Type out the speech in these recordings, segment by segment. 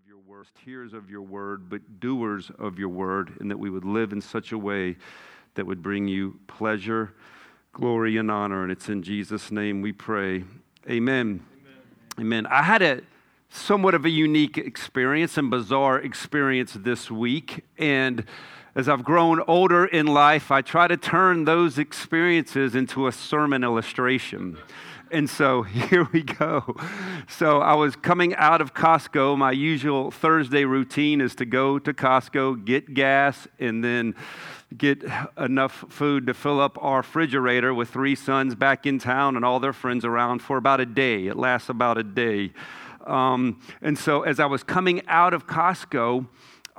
your word, hearers of your word, but doers of your word, and that we would live in such a way that would bring you pleasure, glory, and honor. And it's in Jesus' name we pray. Amen. Amen. I had a somewhat of a unique experience and bizarre experience this week. And as I've grown older in life, I try to turn those experiences into a sermon illustration. And so here we go. So I was coming out of Costco. My usual Thursday routine is to go to Costco, get gas, and then get enough food to fill up our refrigerator with 3 sons back in town and all their friends around for about a day. It lasts about a day. And so as I was coming out of Costco,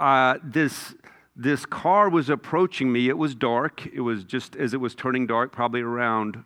this car was approaching me. It was dark. It was just as it was turning dark, probably around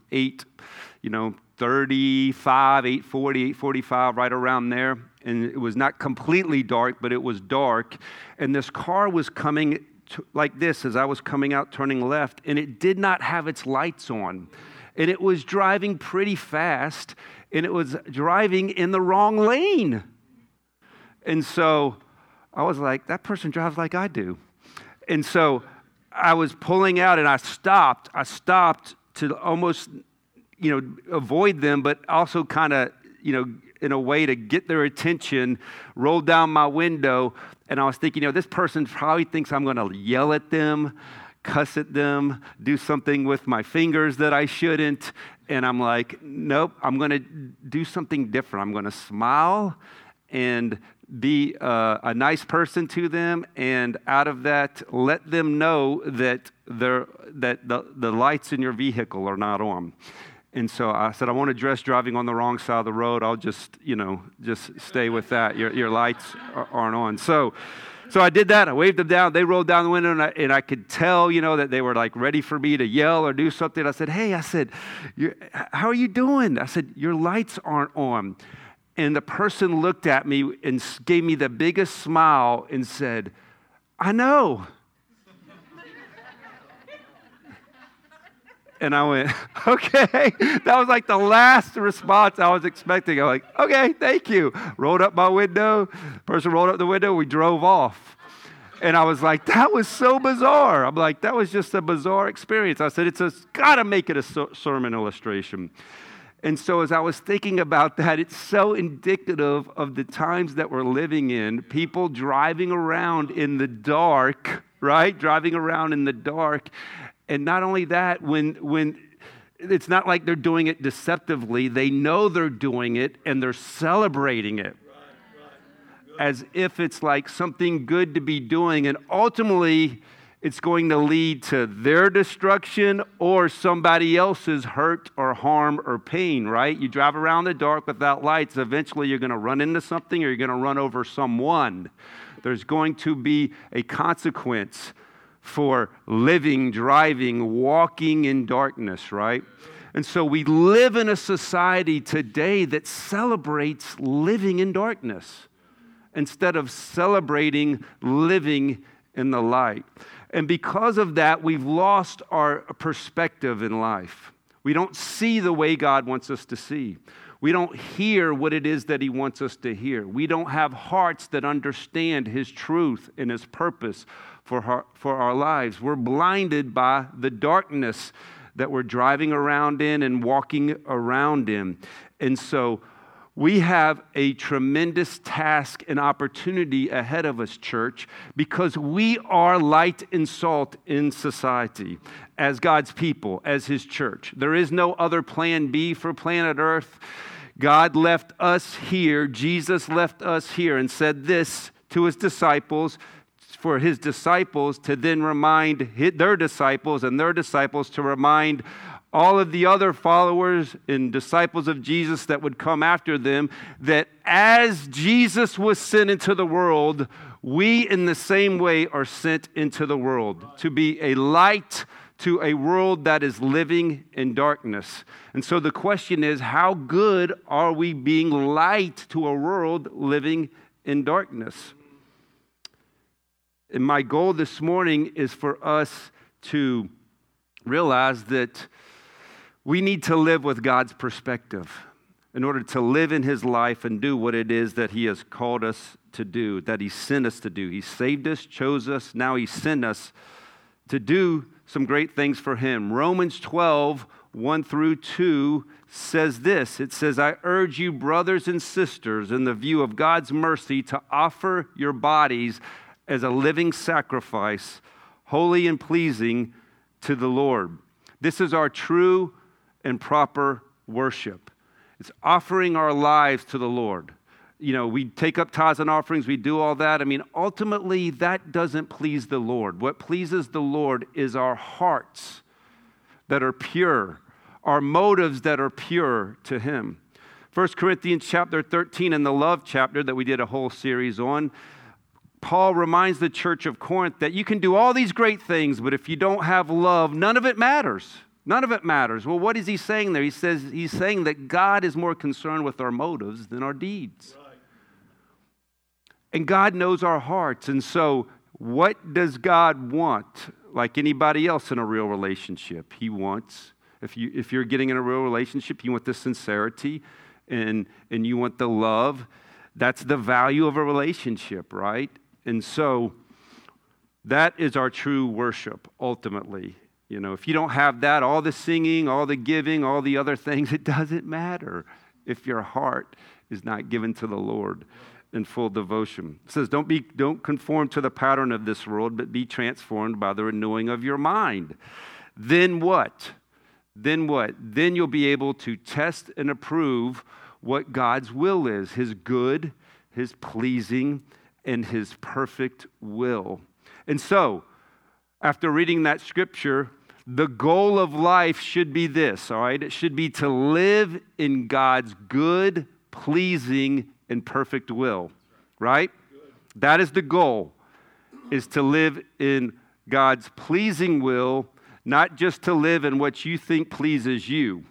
8:35, 8:40, 8:45, right around there. And it was not completely dark, but it was dark. And this car was coming like this as I was coming out, turning left, and it did not have its lights on. And it was driving pretty fast, and it was driving in the wrong lane. And so I was like, that person drives like I do. And so I was pulling out, and I stopped. I stopped to almost avoid them, but also kind of, in a way to get their attention, rolled down my window, and I was thinking, this person probably thinks I'm going to yell at them, cuss at them, do something with my fingers that I shouldn't, and I'm like, nope, I'm going to do something different. I'm going to smile and be a nice person to them, and out of that, let them know that the lights in your vehicle are not on. And so I said, I won't address driving on the wrong side of the road. I'll just stay with that. Your lights aren't on. So I did that. I waved them down. They rolled down the window, and I could tell, that they were like ready for me to yell or do something. I said, hey, how are you doing? I said, your lights aren't on. And the person looked at me and gave me the biggest smile and said, I know. And I went, okay. That was like the last response I was expecting. I'm like, okay, thank you. Rolled up my window. Person rolled up the window. We drove off. And I was like, that was so bizarre. I'm like, that was just a bizarre experience. I said, it's got to make it a sermon illustration. And so as I was thinking about that, it's so indicative of the times that we're living in. People driving around in the dark, right? Driving around in the dark. And not only that, when it's not like they're doing it deceptively, they know they're doing it and they're celebrating it as if it's like something good to be doing. And ultimately, it's going to lead to their destruction or somebody else's hurt or harm or pain, right? You drive around in the dark without lights, eventually you're going to run into something or you're going to run over someone. There's going to be a consequence for living, driving, walking in darkness, right? And so we live in a society today that celebrates living in darkness instead of celebrating living in the light. And because of that, we've lost our perspective in life. We don't see the way God wants us to see. We don't hear what it is that He wants us to hear. We don't have hearts that understand His truth and His purpose for our lives. We're blinded by the darkness that we're driving around in and walking around in. And so we have a tremendous task and opportunity ahead of us, church, because we are light and salt in society as God's people, as His church. There is no other plan B for planet Earth. God left us here, Jesus left us here and said this to His disciples, for His disciples to then remind their disciples and their disciples to remind all of the other followers and disciples of Jesus that would come after them, that as Jesus was sent into the world, we in the same way are sent into the world to be a light to a world that is living in darkness. And so the question is, how good are we being light to a world living in darkness? And my goal this morning is for us to realize that we need to live with God's perspective. in order to live in his life and do what it is that he has called us to do, that he sent us to do. He saved us, chose us, now he sent us to do some great things for him. Romans 12, 1 through 2 says this. It says, I urge you, brothers and sisters, in the view of God's mercy, to offer your bodies as a living sacrifice, holy and pleasing to the Lord. This is our true and proper worship. It's offering our lives to the Lord. You know, we take up tithes and offerings, we do all that. I mean, ultimately, that doesn't please the Lord. What pleases the Lord is our hearts that are pure, our motives that are pure to him. 1 Corinthians chapter 13, in the love chapter that we did a whole series on, Paul reminds the church of Corinth that you can do all these great things, but if you don't have love, none of it matters. None of it matters. Well, what is he saying there? He's saying that God is more concerned with our motives than our deeds. Right. And God knows our hearts. And so what does God want? Like anybody else in a real relationship, he wants, if you're getting in a real relationship, you want the sincerity and you want the love. That's the value of a relationship, right? And so that is our true worship, ultimately. You know, if you don't have that, all the singing, all the giving, all the other things, it doesn't matter if your heart is not given to the Lord in full devotion. It says, don't conform to the pattern of this world, but be transformed by the renewing of your mind. Then what? Then what? Then you'll be able to test and approve what God's will is, his good, his pleasing, and his perfect will. And so, after reading that scripture, the goal of life should be this, all right? It should be to live in God's good, pleasing, and perfect will, right? That is the goal, is to live in God's pleasing will, not just to live in what you think pleases you,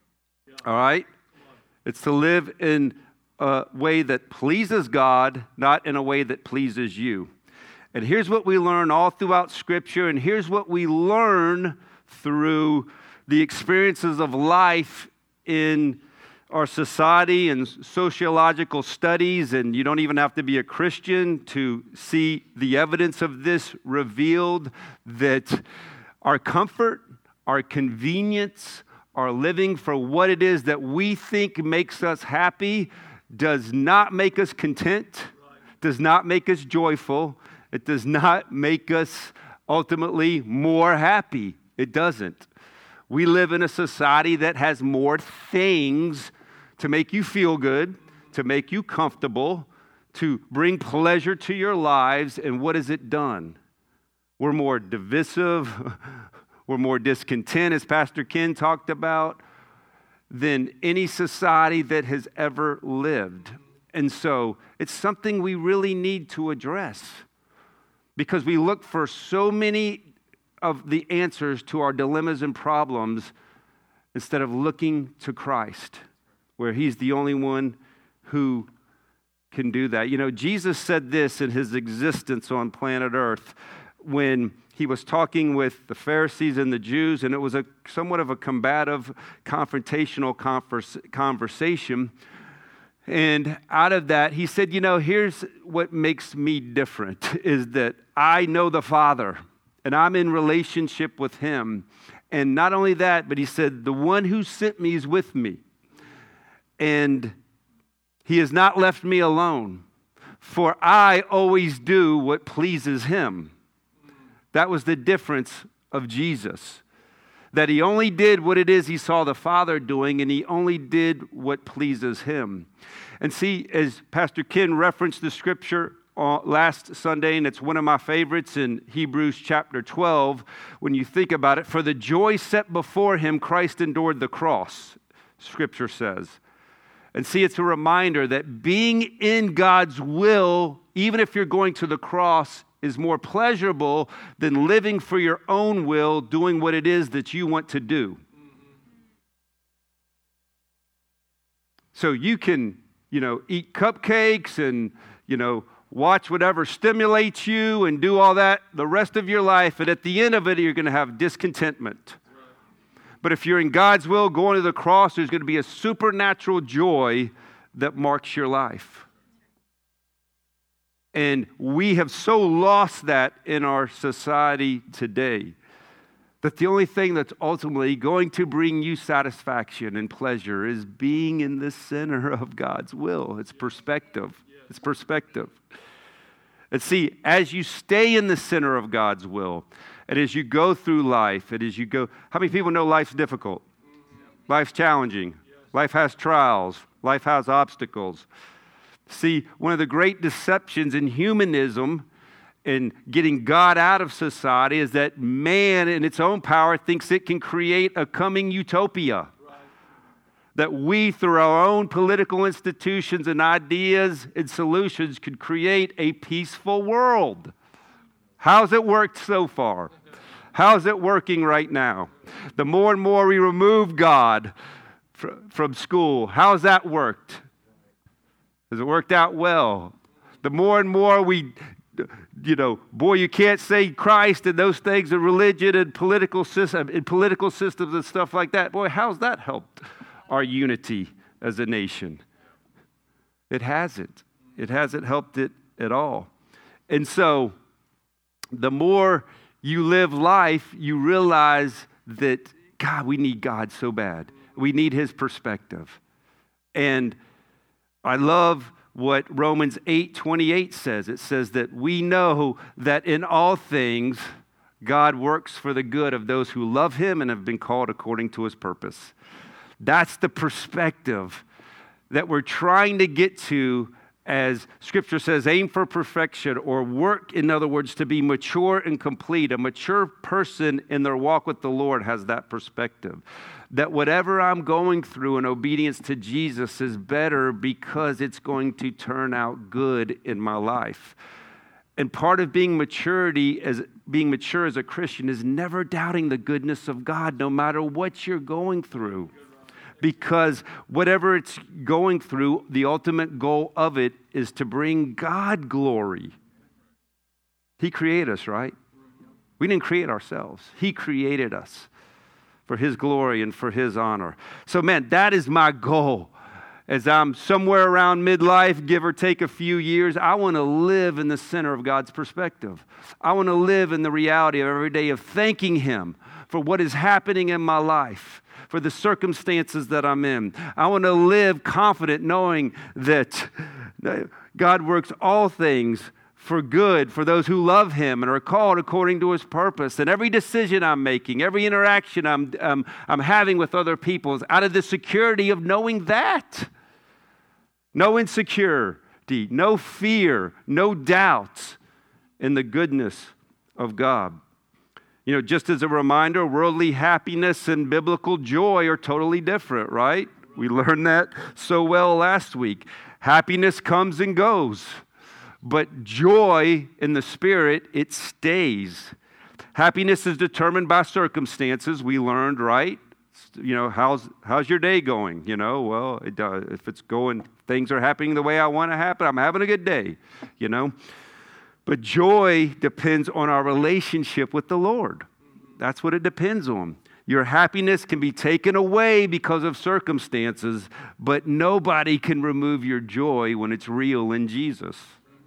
all right? It's to live in a way that pleases God, not in a way that pleases you. And here's what we learn all throughout Scripture, and here's what we learn through the experiences of life in our society and sociological studies, and you don't even have to be a Christian to see the evidence of this revealed, that our comfort, our convenience, our living for what it is that we think makes us happy does not make us content, does not make us joyful. It does not make us ultimately more happy. It doesn't. We live in a society that has more things to make you feel good, to make you comfortable, to bring pleasure to your lives. And what has it done? We're more divisive. We're more discontent, as Pastor Ken talked about, than any society that has ever lived. And so it's something we really need to address, because we look for so many of the answers to our dilemmas and problems instead of looking to Christ, where he's the only one who can do that. You know, Jesus said this in his existence on planet Earth when he was talking with the Pharisees and the Jews, and it was somewhat of a combative, confrontational conversation. And out of that, he said, you know, here's what makes me different, is that I know the Father, and I'm in relationship with him. And not only that, but he said, the one who sent me is with me. And he has not left me alone, for I always do what pleases him. That was the difference of Jesus, that he only did what it is he saw the Father doing, and he only did what pleases him. And see, as Pastor Ken referenced the scripture last Sunday, and it's one of my favorites in Hebrews chapter 12, when you think about it, for the joy set before him, Christ endured the cross, scripture says. And see, it's a reminder that being in God's will, even if you're going to the cross, is more pleasurable than living for your own will, doing what it is that you want to do. So you can, eat cupcakes and, watch whatever stimulates you and do all that the rest of your life, and at the end of it, you're going to have discontentment. But if you're in God's will, going to the cross, there's going to be a supernatural joy that marks your life. And we have so lost that in our society today that the only thing that's ultimately going to bring you satisfaction and pleasure is being in the center of God's will. It's perspective. It's perspective. And see, as you stay in the center of God's will, and as you go through life, and as you go, how many people know life's difficult? Life's challenging. Life has trials. Life has obstacles. See, one of the great deceptions in humanism and getting God out of society is that man in its own power thinks it can create a coming utopia. Right. That we, through our own political institutions and ideas and solutions, could create a peaceful world. How's it worked so far? How's it working right now? The more and more we remove God from school, how's that worked? Has it worked out well? The more and more we, boy, you can't say Christ and those things and religion and political systems and stuff like that. Boy, how's that helped our unity as a nation? It hasn't. It hasn't helped it at all. And so, the more you live life, you realize that, God, we need God so bad. We need His perspective. And I love what Romans 8:28 says. It says that we know that in all things God works for the good of those who love Him and have been called according to His purpose. That's the perspective that we're trying to get to, as Scripture says, aim for perfection, or work, in other words, to be mature and complete. A mature person in their walk with the Lord has that perspective. That whatever I'm going through in obedience to Jesus is better because it's going to turn out good in my life. And part of being mature as a Christian is never doubting the goodness of God, no matter what you're going through. Because whatever it's going through, the ultimate goal of it is to bring God glory. He created us, right? We didn't create ourselves. He created us for His glory and for His honor. So, man, that is my goal. As I'm somewhere around midlife, give or take a few years, I want to live in the center of God's perspective. I want to live in the reality of every day of thanking Him for what is happening in my life, for the circumstances that I'm in. I want to live confident knowing that God works all things for good for those who love Him and are called according to His purpose. And every decision I'm making, every interaction I'm having with other people is out of the security of knowing that. No insecurity, no fear, no doubts in the goodness of God. Just as a reminder, worldly happiness and biblical joy are totally different, right? We learned that so well last week. Happiness comes and goes, but joy in the Spirit, it stays. Happiness is determined by circumstances, we learned, right? How's your day going? Well, if it's going, things are happening the way I want to happen, I'm having a good day, But joy depends on our relationship with the Lord. That's what it depends on. Your happiness can be taken away because of circumstances, but nobody can remove your joy when it's real in Jesus.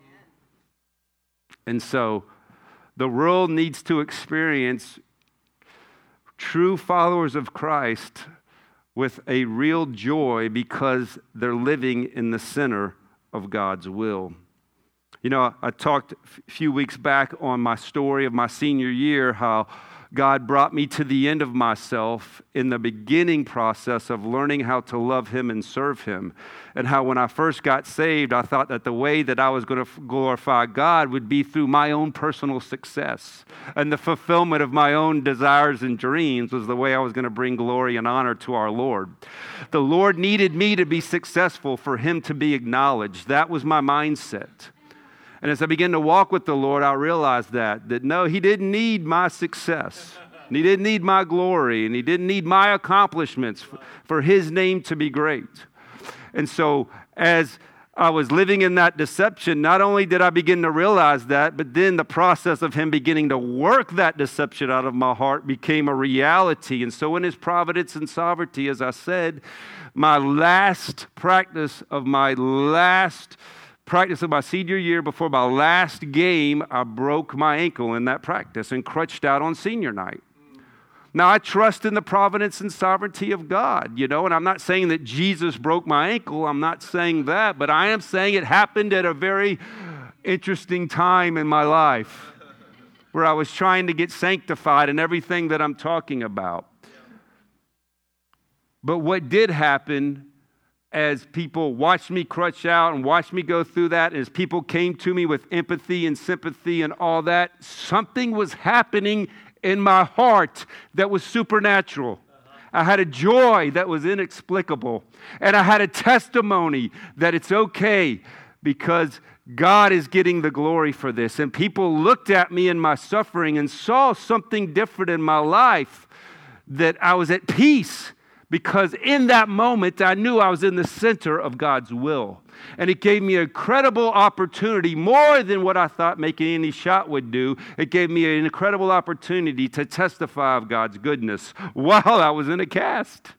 And so the world needs to experience true followers of Christ with a real joy because they're living in the center of God's will. I talked a few weeks back on my story of my senior year, how God brought me to the end of myself in the beginning process of learning how to love Him and serve Him. And how when I first got saved, I thought that the way that I was going to glorify God would be through my own personal success. And the fulfillment of my own desires and dreams was the way I was going to bring glory and honor to our Lord. The Lord needed me to be successful for Him to be acknowledged. That was my mindset. And as I began to walk with the Lord, I realized that no, He didn't need my success. And He didn't need my glory. And He didn't need my accomplishments for His name to be great. And so as I was living in that deception, not only did I begin to realize that, but then the process of him beginning to work that deception out of my heart became a reality. And so in his providence and sovereignty, as I said, my last practice of my senior year, before my last game, I broke my ankle in that practice and crutched out on senior night. Now, I trust in the providence and sovereignty of God, and I'm not saying that Jesus broke my ankle. I'm not saying that, but I am saying it happened at a very interesting time in my life where I was trying to get sanctified and everything that I'm talking about. But what did happen as people watched me crutch out and watched me go through that, as people came to me with empathy and sympathy and all that, something was happening in my heart that was supernatural. I had a joy that was inexplicable. And I had a testimony that it's okay because God is getting the glory for this. And people looked at me in my suffering and saw something different in my life, that I was at peace. Because in that moment, I knew I was in the center of God's will. And it gave me an incredible opportunity, more than what I thought making any shot would do. It gave me an incredible opportunity to testify of God's goodness while I was in a cast.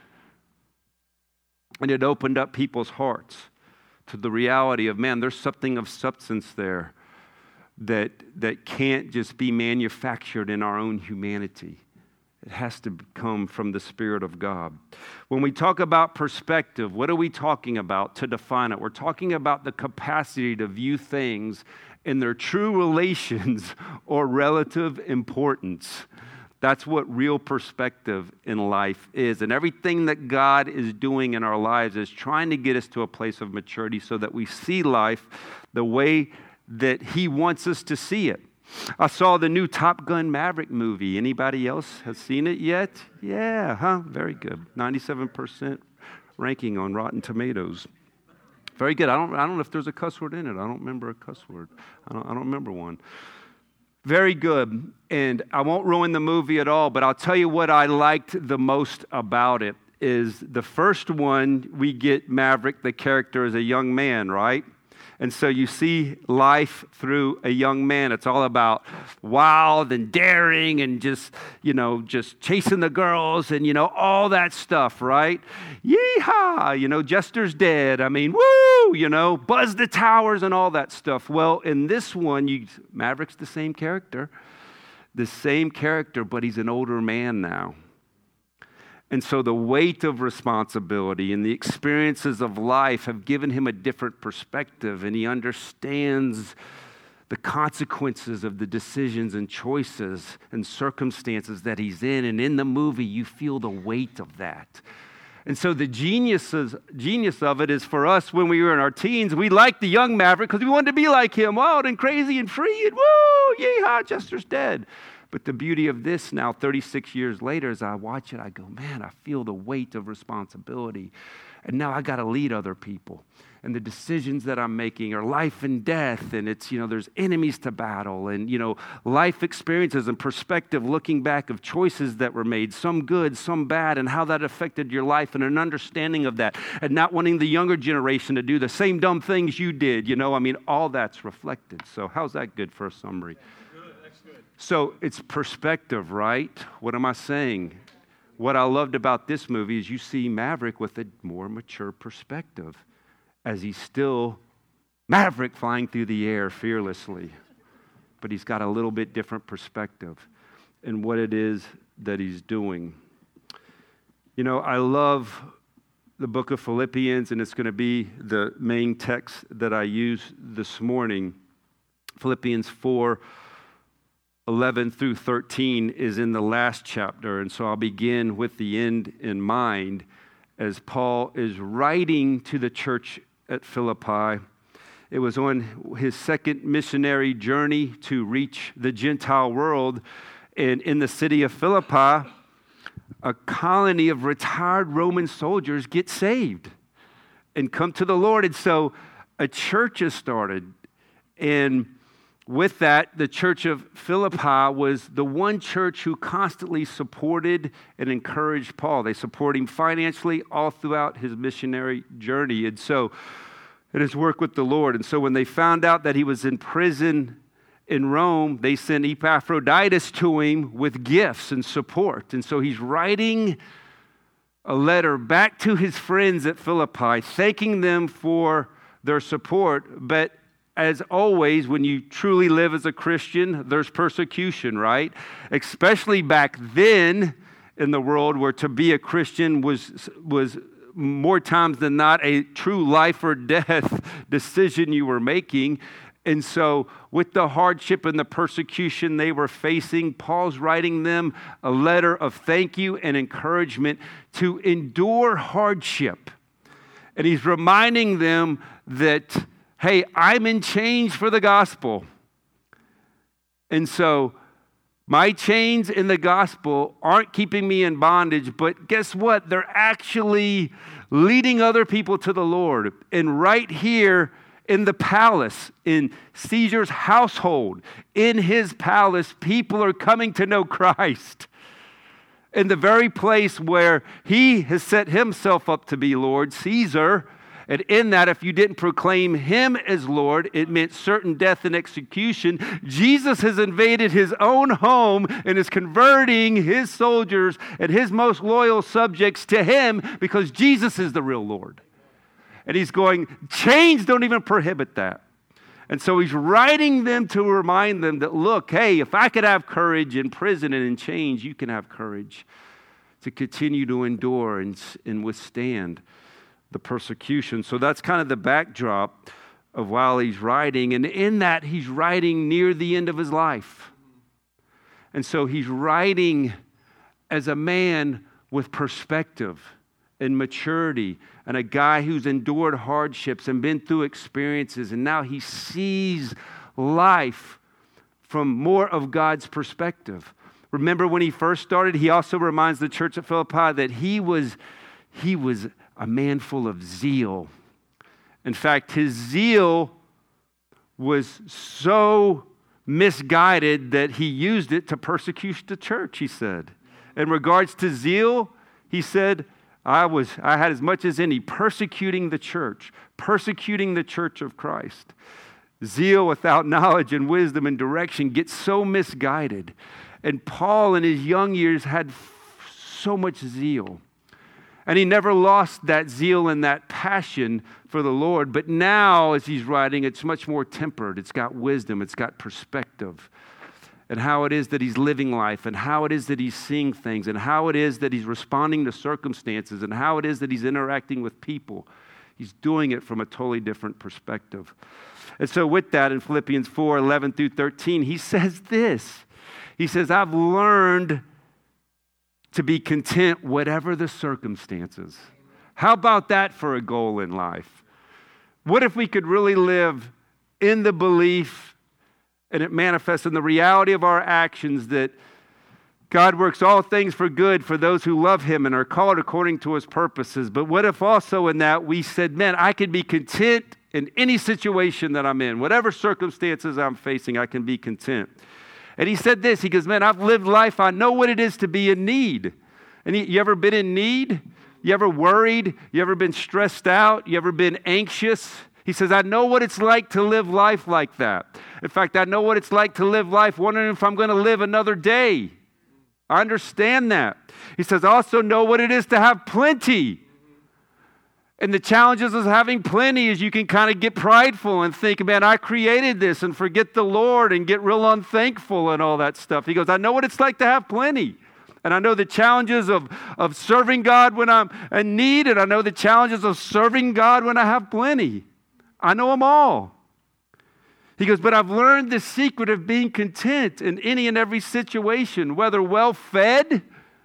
And it opened up people's hearts to the reality of, man, there's something of substance there that can't just be manufactured in our own humanity. It has to come from the Spirit of God. When we talk about perspective, what are we talking about to define it? We're talking about the capacity to view things in their true relations or relative importance. That's what real perspective in life is. And everything that God is doing in our lives is trying to get us to a place of maturity so that we see life the way that He wants us to see it. I saw the new Top Gun Maverick movie. Anybody else has seen it yet? Yeah, huh? Very good. 97% ranking on Rotten Tomatoes. Very good. I don't know if there's a cuss word in it. I don't remember a cuss word. I don't remember one. Very good. And I won't ruin the movie at all, but I'll tell you what I liked the most about it is the first one, we get Maverick, the character, as a young man, right? And so you see life through a young man. It's all about wild and daring and just chasing the girls and, all that stuff, right? Yeehaw, Jester's dead. I mean, woo, buzz the towers and all that stuff. Well, in this one, Maverick's the same character, but he's an older man now. And so the weight of responsibility and the experiences of life have given him a different perspective, and he understands the consequences of the decisions and choices and circumstances that he's in. And in the movie, you feel the weight of that. And so the genius of it is for us when we were in our teens, we liked the young Maverick because we wanted to be like him, wild and crazy and free, and woo, yeehaw, Jester's dead. But the beauty of this now, 36 years later, as I watch it, I go, man, I feel the weight of responsibility. And now I got to lead other people. And the decisions that I'm making are life and death. And it's, there's enemies to battle. And, life experiences and perspective looking back of choices that were made, some good, some bad, and how that affected your life and an understanding of that. And not wanting the younger generation to do the same dumb things you did. All that's reflected. So how's that good for a summary? So it's perspective, right? What am I saying? What I loved about this movie is you see Maverick with a more mature perspective as he's still Maverick flying through the air fearlessly. But he's got a little bit different perspective in what it is that he's doing. I love the book of Philippians, and it's going to be the main text that I use this morning. Philippians 4:11 through 13 is in the last chapter, and so I'll begin with the end in mind as Paul is writing to the church at Philippi. It was on his second missionary journey to reach the Gentile world, and in the city of Philippi, a colony of retired Roman soldiers get saved and come to the Lord, and so a church is started, and with that, the church of Philippi was the one church who constantly supported and encouraged Paul. They support him financially all throughout his missionary journey. And so in his work with the Lord. And so when they found out that he was in prison in Rome, they sent Epaphroditus to him with gifts and support. And so he's writing a letter back to his friends at Philippi, thanking them for their support. But as always, when you truly live as a Christian, there's persecution, right? Especially back then in the world where to be a Christian was more times than not a true life or death decision you were making. And so with the hardship and the persecution they were facing, Paul's writing them a letter of thank you and encouragement to endure hardship. And he's reminding them that, hey, I'm in chains for the gospel. And so my chains in the gospel aren't keeping me in bondage, but guess what? They're actually leading other people to the Lord. And right here in the palace, in Caesar's household, in his palace, people are coming to know Christ. In the very place where he has set himself up to be Lord, Caesar. And in that, if you didn't proclaim him as Lord, it meant certain death and execution. Jesus has invaded his own home and is converting his soldiers and his most loyal subjects to him because Jesus is the real Lord. And he's going, chains don't even prohibit that. And so he's writing them to remind them that, look, hey, if I could have courage in prison and in chains, you can have courage to continue to endure and withstand the persecution. So that's kind of the backdrop of while he's writing. And in that, he's writing near the end of his life. And so he's writing as a man with perspective and maturity, and a guy who's endured hardships and been through experiences, and now he sees life from more of God's perspective. Remember when he first started, he also reminds the church at Philippi that he was a man full of zeal. In fact, his zeal was so misguided that he used it to persecute the church, he said. In regards to zeal, he said, I had as much as any persecuting the church of Christ. Zeal without knowledge and wisdom and direction gets so misguided. And Paul in his young years had so much zeal. And he never lost that zeal and that passion for the Lord. But now, as he's writing, it's much more tempered. It's got wisdom. It's got perspective. And how it is that he's living life, and how it is that he's seeing things, and how it is that he's responding to circumstances, and how it is that he's interacting with people. He's doing it from a totally different perspective. And so with that, in Philippians 4:11 through 13, he says this. He says, I've learned to be content whatever the circumstances. How about that for a goal in life? What if we could really live in the belief, and it manifests in the reality of our actions, that God works all things for good for those who love him and are called according to his purposes. But what if also in that we said, man, I can be content in any situation that I'm in. Whatever circumstances I'm facing, I can be content. And he said this, he goes, man, I've lived life. I know what it is to be in need. And you ever been in need? You ever worried? You ever been stressed out? You ever been anxious? He says, I know what it's like to live life like that. In fact, I know what it's like to live life wondering if I'm going to live another day. I understand that. He says, I also know what it is to have plenty. And the challenges of having plenty is you can kind of get prideful and think, man, I created this, and forget the Lord and get real unthankful and all that stuff. He goes, I know what it's like to have plenty. And I know the challenges of serving God when I'm in need, and I know the challenges of serving God when I have plenty. I know them all. He goes, but I've learned the secret of being content in any and every situation, whether well-fed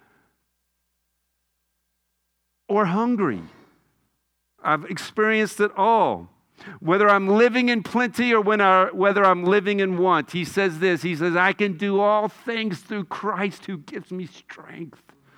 or hungry. I've experienced it all. Whether I'm living in plenty or whether I'm living in want. He says this, he says, I can do all things through Christ who gives me strength.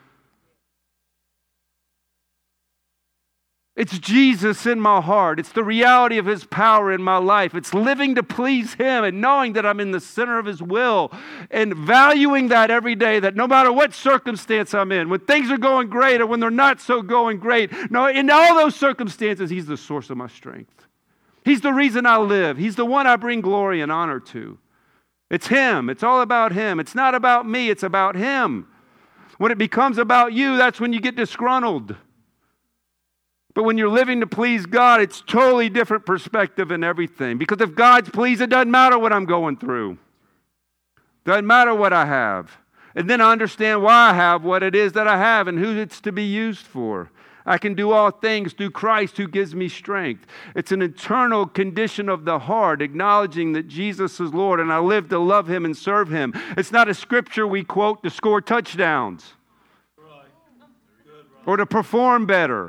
It's Jesus in my heart. It's the reality of his power in my life. It's living to please him and knowing that I'm in the center of his will and valuing that every day, that no matter what circumstance I'm in, when things are going great or when they're not so going great, no, in all those circumstances, he's the source of my strength. He's the reason I live. He's the one I bring glory and honor to. It's Him. It's all about Him. It's not about me. It's about Him. When it becomes about you, that's when you get disgruntled. But when you're living to please God, it's totally different perspective in everything. Because if God's pleased, it doesn't matter what I'm going through. Doesn't matter what I have. And then I understand why I have what it is that I have and who it's to be used for. I can do all things through Christ who gives me strength. It's an internal condition of the heart, acknowledging that Jesus is Lord and I live to love Him and serve Him. It's not a scripture we quote to score touchdowns or to perform better.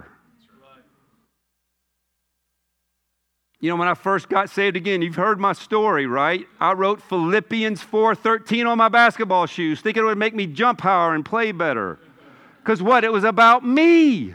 You know, when I first got saved, again, you've heard my story, right? I wrote Philippians 4:13 on my basketball shoes, thinking it would make me jump higher and play better. Because what? It was about me.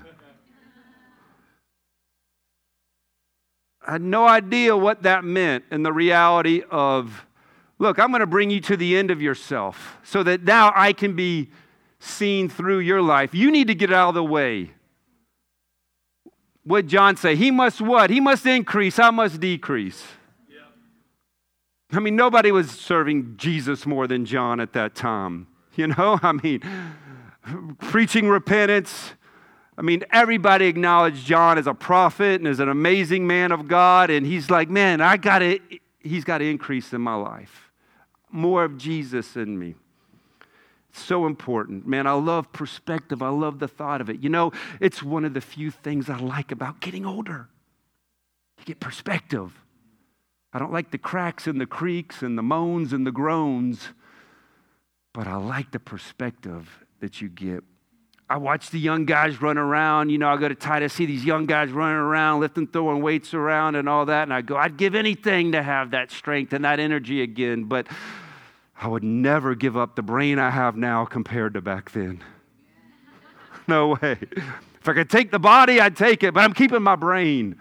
I had no idea what that meant in the reality of, look, I'm going to bring you to the end of yourself so that now I can be seen through your life. You need to get out of the way. What did John say? He must what? He must increase. I must decrease. Yeah. I mean, nobody was serving Jesus more than John at that time. You know, I mean, preaching repentance. I mean, everybody acknowledged John as a prophet and as an amazing man of God. And he's like, man, he's got to increase in my life. More of Jesus in me. So important. Man, I love perspective. I love the thought of it. You know, it's one of the few things I like about getting older. You get perspective. I don't like the cracks and the creaks and the moans and the groans, but I like the perspective that you get. I watch the young guys run around. You know, I go to Titus, see these young guys running around, lifting, throwing weights around and all that. And I go, I'd give anything to have that strength and that energy again. But I would never give up the brain I have now compared to back then. No way. If I could take the body, I'd take it, but I'm keeping my brain.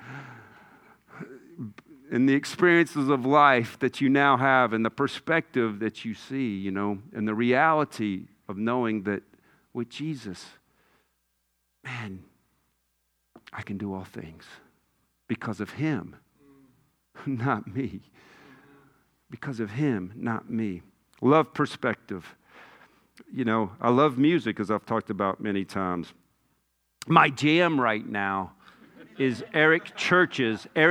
And the experiences of life that you now have and the perspective that you see, you know, and the reality of knowing that with Jesus, man, I can do all things because of Him, not me. Because of Him, not me. Love perspective. You know, I love music, as I've talked about many times. My jam right now is Eric Church,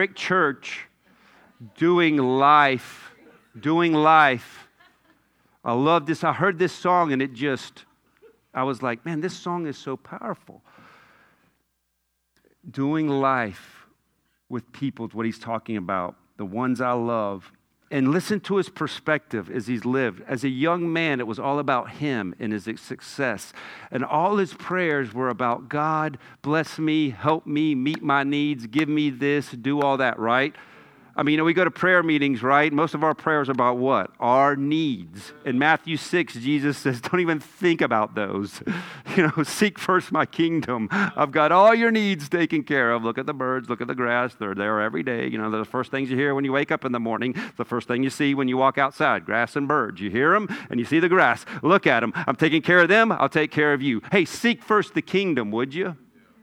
Doing Life. I love this. I heard this song and I was like, man, this song is so powerful. Doing life with people is what he's talking about, the ones I love. And listen to his perspective as he's lived. As a young man, it was all about him and his success. And all his prayers were about God, bless me, help me, meet my needs, give me this, do all that, right? I mean, we go to prayer meetings, right? Most of our prayers are about what? Our needs. In Matthew 6, Jesus says, don't even think about those. You know, seek first my kingdom. I've got all your needs taken care of. Look at the birds, look at the grass. They're there every day. You know, they're the first things you hear when you wake up in the morning. The first thing you see when you walk outside, grass and birds. You hear them and you see the grass. Look at them. I'm taking care of them. I'll take care of you. Hey, seek first the kingdom, would you?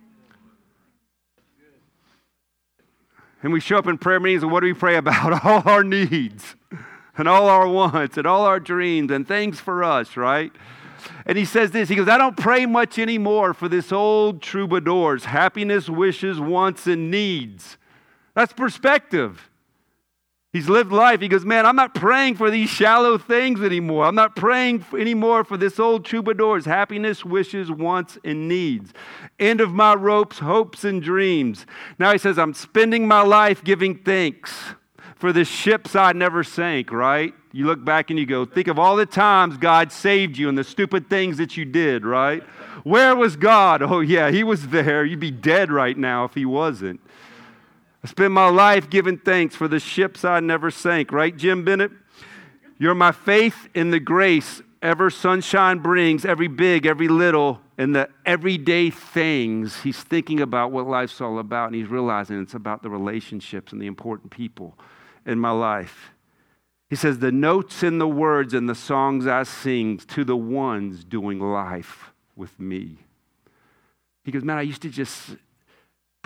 And we show up in prayer meetings, and what do we pray about? All our needs, and all our wants, and all our dreams, and things for us, right? And he says this, he goes, I don't pray much anymore for this old troubadour's happiness, wishes, wants, and needs. That's perspective. He's lived life. He goes, man, I'm not praying for these shallow things anymore. I'm not praying anymore for this old troubadour's happiness, wishes, wants, and needs. End of my ropes, hopes, and dreams. Now he says, I'm spending my life giving thanks for the ships I never sank, right? You look back and you go, think of all the times God saved you and the stupid things that you did, right? Where was God? Oh yeah, He was there. You'd be dead right now if He wasn't. I spend my life giving thanks for the ships I never sank. Right, Jim Bennett? You're my faith in the grace ever sunshine brings, every big, every little, and the everyday things. He's thinking about what life's all about, and he's realizing it's about the relationships and the important people in my life. He says, the notes and the words and the songs I sing to the ones doing life with me. He goes, man, I used to just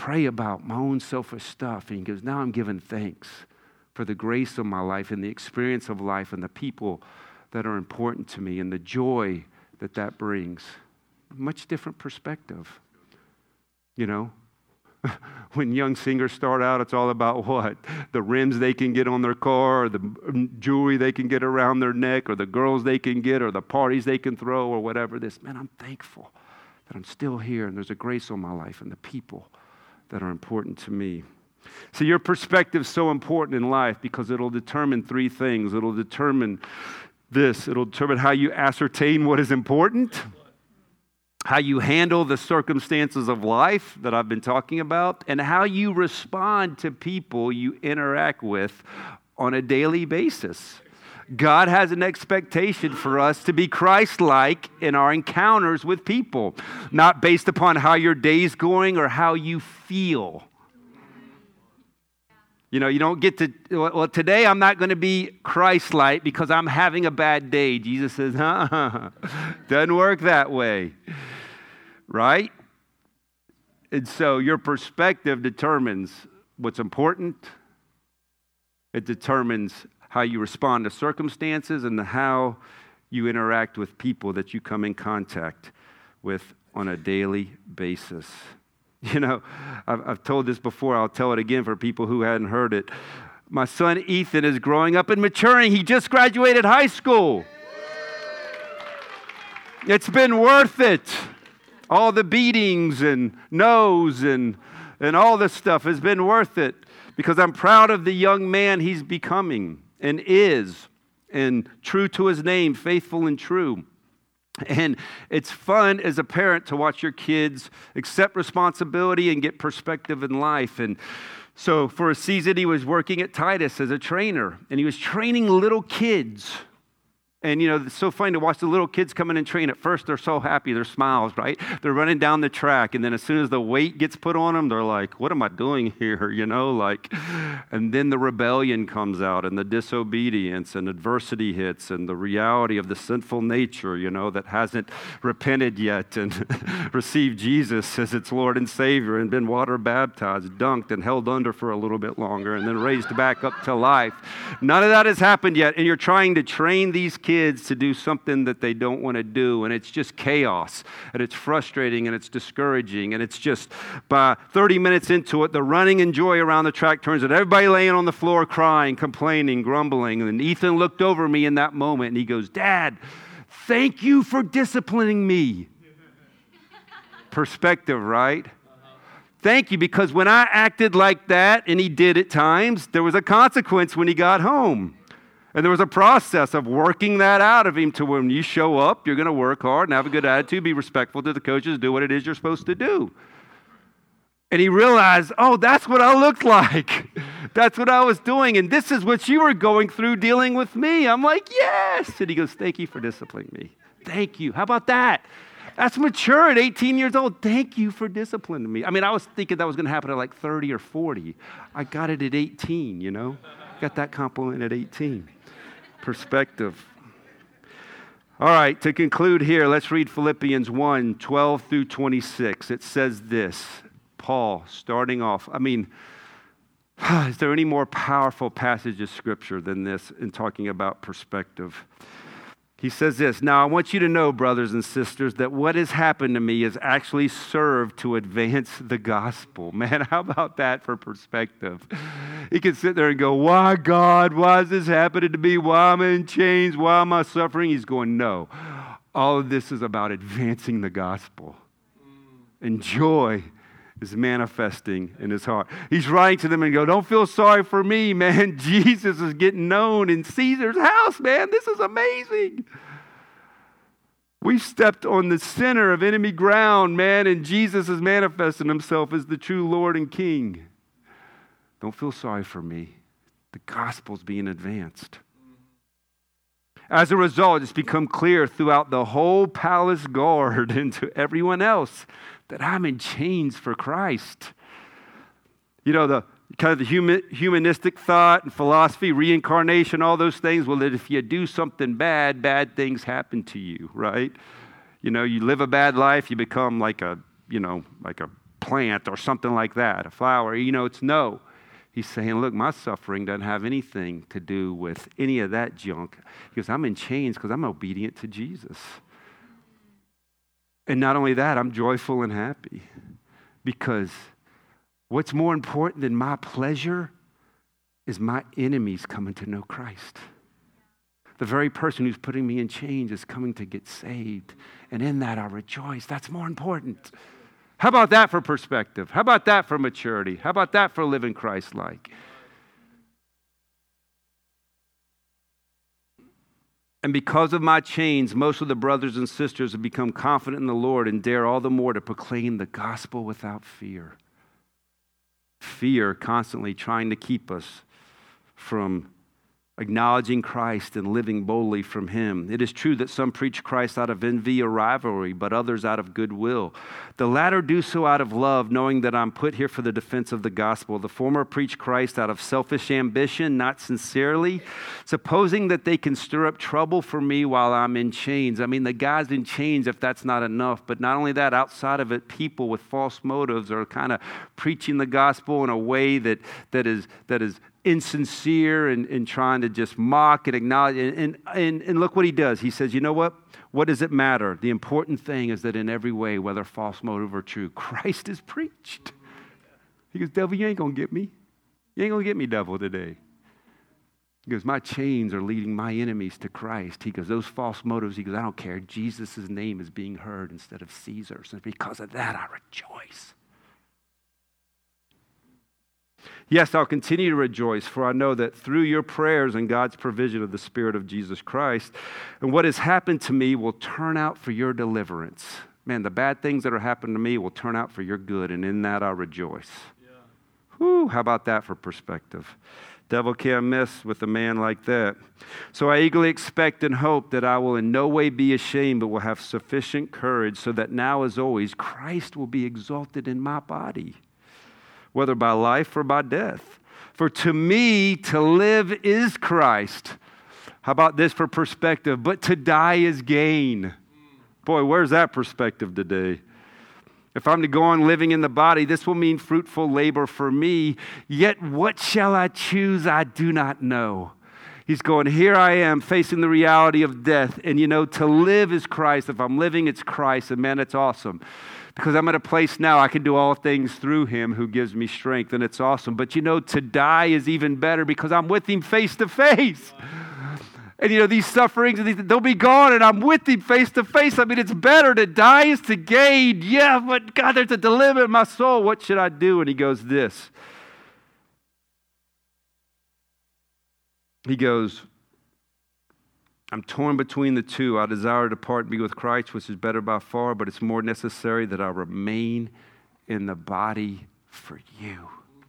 pray about my own selfish stuff. And he goes, now I'm giving thanks for the grace of my life and the experience of life and the people that are important to me and the joy that that brings. Much different perspective. You know, when young singers start out, it's all about what? The rims they can get on their car, or the jewelry they can get around their neck, or the girls they can get, or the parties they can throw, or whatever this. Man, I'm thankful that I'm still here and there's a grace on my life and the people that are important to me. So your perspective is so important in life because it'll determine three things. It'll determine this. It'll determine how you ascertain what is important, how you handle the circumstances of life that I've been talking about, and how you respond to people you interact with on a daily basis. God has an expectation for us to be Christ-like in our encounters with people, not based upon how your day's going or how you feel. You know, you don't get to, well, today I'm not going to be Christ-like because I'm having a bad day. Jesus says, doesn't work that way, right? And so your perspective determines what's important. It determines how you respond to circumstances and how you interact with people that you come in contact with on a daily basis. You know, I've told this before. I'll tell it again for people who hadn't heard it. My son Ethan is growing up and maturing. He just graduated high school. It's been worth it. All the beatings and no's and all this stuff has been worth it because I'm proud of the young man he's becoming and is, and true to his name, faithful and true. And it's fun as a parent to watch your kids accept responsibility and get perspective in life. And so for a season, he was working at Titus as a trainer, and he was training little kids. And, you know, it's so funny to watch the little kids come in and train. At first, they're so happy. Their smiles, right? They're running down the track. And then as soon as the weight gets put on them, they're like, what am I doing here? You know, like, and then the rebellion comes out and the disobedience and adversity hits and the reality of the sinful nature, you know, that hasn't repented yet and received Jesus as its Lord and Savior and been water baptized, dunked and held under for a little bit longer and then raised back up to life. None of that has happened yet. And you're trying to train these kids to do something that they don't want to do, and it's just chaos, and it's frustrating, and it's discouraging, and it's just by 30 minutes into it, the running and joy around the track turns into everybody laying on the floor crying, complaining, grumbling. And Ethan looked over me in that moment, and he goes, Dad, thank you for disciplining me. Perspective, right? Thank you, because when I acted like that, and he did at times, there was a consequence when he got home. And there was a process of working that out of him to when you show up, you're going to work hard and have a good attitude, be respectful to the coaches, do what it is you're supposed to do. And he realized, oh, that's what I looked like. That's what I was doing. And this is what you were going through dealing with me. I'm like, yes. And he goes, thank you for disciplining me. Thank you. How about that? That's mature at 18 years old. Thank you for disciplining me. I mean, I was thinking that was going to happen at like 30 or 40. I got it at 18, you know. Got that compliment at 18. Perspective. All right, to conclude here, let's read Philippians 1, 12 through 26. It says this, Paul, starting off. I mean, is there any more powerful passage of Scripture than this in talking about perspective? He says this, now I want you to know, brothers and sisters, that what has happened to me has actually served to advance the gospel. Man, how about that for perspective? He can sit there and go, why, God? Why is this happening to me? Why am I in chains? Why am I suffering? He's going, no. All of this is about advancing the gospel. And joy is manifesting in his heart. He's writing to them and go, don't feel sorry for me, man. Jesus is getting known in Caesar's house, man. This is amazing. We stepped on the center of enemy ground, man, and Jesus is manifesting himself as the true Lord and King. Don't feel sorry for me. The gospel's being advanced. As a result, it's become clear throughout the whole palace guard and to everyone else that I'm in chains for Christ. You know, the kind of the humanistic thought and philosophy, reincarnation, all those things. Well, that if you do something bad, bad things happen to you, right? You know, you live a bad life, you become like a plant or something like that, a flower. It's no. He's saying, look, my suffering doesn't have anything to do with any of that junk. He goes, I'm in chains because I'm obedient to Jesus. And not only that, I'm joyful and happy because what's more important than my pleasure is my enemies coming to know Christ. The very person who's putting me in chains is coming to get saved. And in that, I rejoice. That's more important. How about that for perspective? How about that for maturity? How about that for living Christ-like? And because of my chains, most of the brothers and sisters have become confident in the Lord and dare all the more to proclaim the gospel without fear. Fear constantly trying to keep us from acknowledging Christ and living boldly from Him. It is true that some preach Christ out of envy or rivalry, but others out of goodwill. The latter do so out of love, knowing that I'm put here for the defense of the gospel. The former preach Christ out of selfish ambition, not sincerely, supposing that they can stir up trouble for me while I'm in chains. I mean, the guy's in chains if that's not enough. But not only that, outside of it, people with false motives are kind of preaching the gospel in a way that is insincere and trying to just mock and acknowledge. And look what he does. He says, you know what? What does it matter? The important thing is that in every way, whether false motive or true, Christ is preached. He goes, devil, you ain't going to get me. You ain't going to get me, devil, today. He goes, my chains are leading my enemies to Christ. He goes, those false motives, he goes, I don't care. Jesus' name is being heard instead of Caesar's. And because of that, I rejoice. Yes, I'll continue to rejoice, for I know that through your prayers and God's provision of the Spirit of Jesus Christ, and what has happened to me will turn out for your deliverance. Man, the bad things that are happening to me will turn out for your good, and in that I rejoice. Yeah. Whew, how about that for perspective? Devil can't mess with a man like that. So I eagerly expect and hope that I will in no way be ashamed, but will have sufficient courage, so that now, as always, Christ will be exalted in my body, whether by life or by death. For to me, to live is Christ. How about this for perspective? But to die is gain. Boy, where's that perspective today? If I'm to go on living in the body, this will mean fruitful labor for me. Yet what shall I choose? I do not know. He's going, here I am facing the reality of death. And to live is Christ. If I'm living, it's Christ. And man, it's awesome. Because I'm at a place now I can do all things through Him who gives me strength, and it's awesome. But to die is even better because I'm with Him face to face. And these sufferings, they'll be gone, and I'm with Him face to face. I mean, it's better to die is to gain. Yeah, but God, there's a dilemma in my soul. What should I do? And he goes, this. He goes, I'm torn between the two. I desire to depart and be with Christ, which is better by far, but it's more necessary that I remain in the body for you.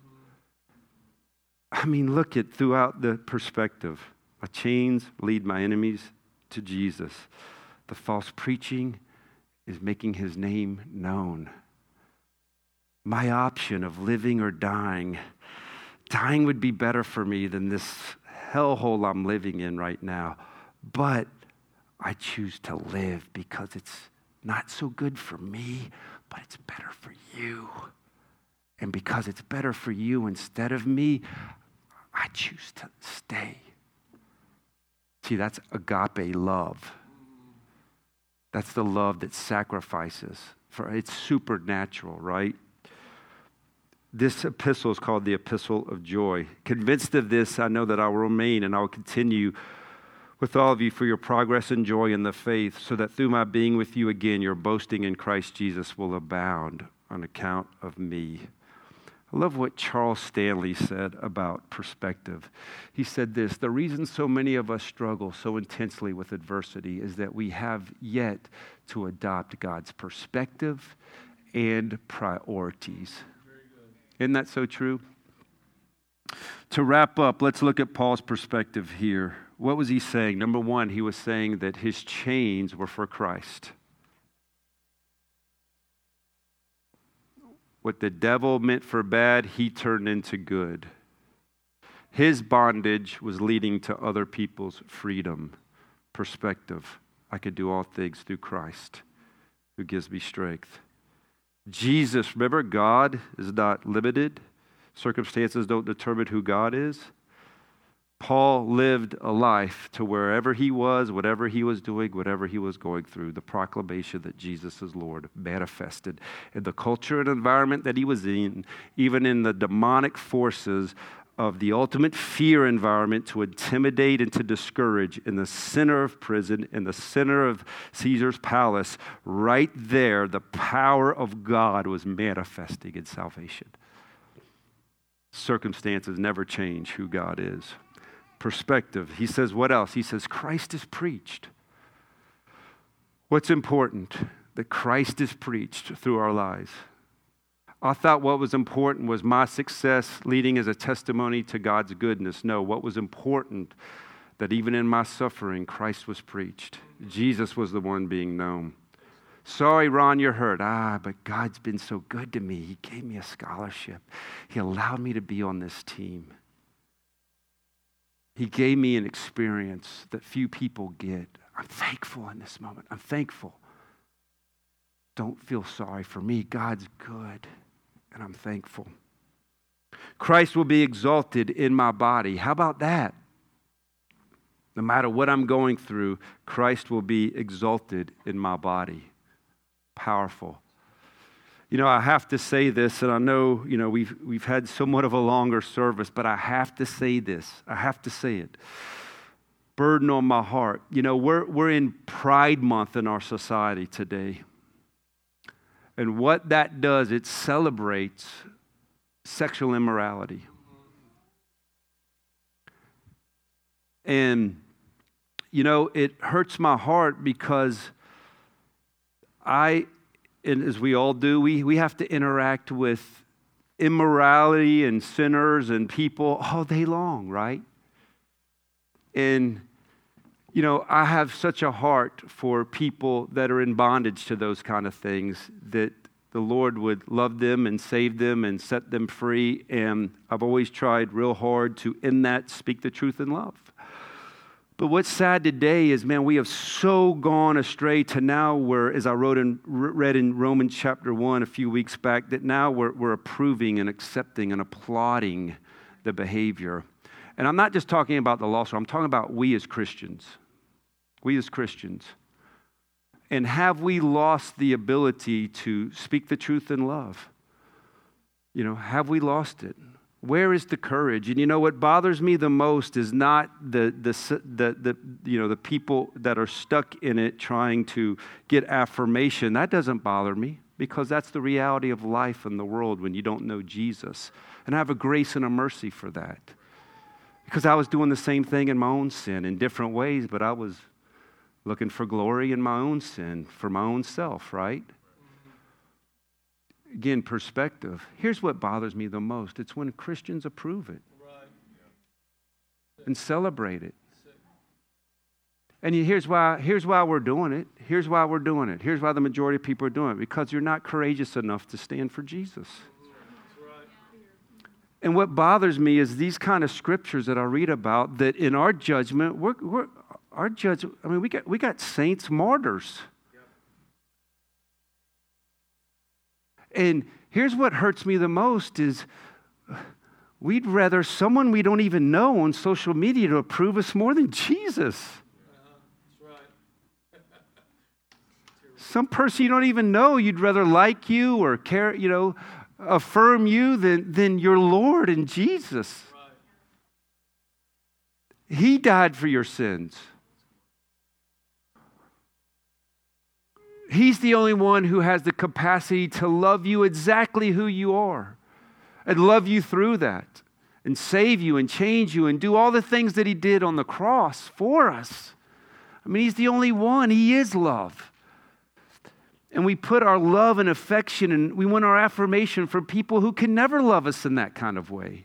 I mean, look at throughout the perspective. My chains lead my enemies to Jesus. The false preaching is making His name known. My option of living or dying would be better for me than this hellhole I'm living in right now. But I choose to live because it's not so good for me, but it's better for you. And because it's better for you instead of me, I choose to stay. See, that's agape love. That's the love that sacrifices. It's supernatural, right? This epistle is called the Epistle of Joy. Convinced of this, I know that I will remain and I will continue with all of you for your progress and joy in the faith, so that through my being with you again, your boasting in Christ Jesus will abound on account of me. I love what Charles Stanley said about perspective. He said this: the reason so many of us struggle so intensely with adversity is that we have yet to adopt God's perspective and priorities. Isn't that so true? To wrap up, let's look at Paul's perspective here. What was he saying? Number one, he was saying that his chains were for Christ. What the devil meant for bad, he turned into good. His bondage was leading to other people's freedom. Perspective. I could do all things through Christ who gives me strength. Jesus, remember, God is not limited. Circumstances don't determine who God is. Paul lived a life to wherever he was, whatever he was doing, whatever he was going through, the proclamation that Jesus is Lord manifested in the culture and environment that he was in, even in the demonic forces of the ultimate fear environment to intimidate and to discourage in the center of prison, in the center of Caesar's palace. Right there, the power of God was manifesting in salvation. Circumstances never change who God is. Perspective. He says, what else? He says, Christ is preached. What's important? That Christ is preached through our lives. I thought what was important was my success leading as a testimony to God's goodness. No, what was important, that even in my suffering, Christ was preached. Jesus was the one being known. Sorry, Ron, you're hurt. But God's been so good to me. He gave me a scholarship. He allowed me to be on this team. He gave me an experience that few people get. I'm thankful in this moment. I'm thankful. Don't feel sorry for me. God's good, and I'm thankful. Christ will be exalted in my body. How about that? No matter what I'm going through, Christ will be exalted in my body. Powerful. I have to say this, and I know, we've had somewhat of a longer service, but I have to say this. I have to say it. Burden on my heart. We're in Pride Month in our society today. And what that does, it celebrates sexual immorality. And, it hurts my heart because and as we all do, we have to interact with immorality and sinners and people all day long, right? And, I have such a heart for people that are in bondage to those kind of things, that the Lord would love them and save them and set them free. And I've always tried real hard to, in that, speak the truth in love. But what's sad today is, we have so gone astray to now where, as I read in Romans chapter 1 a few weeks back, that now we're approving and accepting and applauding the behavior. And I'm not just talking about the lost, I'm talking about we as Christians. We as Christians. And have we lost the ability to speak the truth in love? Have we lost it? Where is the courage? And what bothers me the most is not the people that are stuck in it trying to get affirmation. That doesn't bother me, because that's the reality of life in the world when you don't know Jesus. And I have a grace and a mercy for that. Because I was doing the same thing in my own sin in different ways, but I was looking for glory in my own sin, for my own self, right? Again, perspective. Here's what bothers me the most. It's when Christians approve it and celebrate it. And here's why we're doing it. Here's why we're doing it. Here's why the majority of people are doing it. Because you're not courageous enough to stand for Jesus. And what bothers me is these kind of scriptures that I read about, that in our judgment, we got saints, martyrs. And here's what hurts me the most is we'd rather someone we don't even know on social media to approve us more than Jesus. That's right. Some person you don't even know, you'd rather like you or care, affirm you than your Lord and Jesus. Right. He died for your sins. He's the only one who has the capacity to love you exactly who you are and love you through that and save you and change you and do all the things that he did on the cross for us. He's the only one. He is love. And we put our love and affection and we want our affirmation from people who can never love us in that kind of way.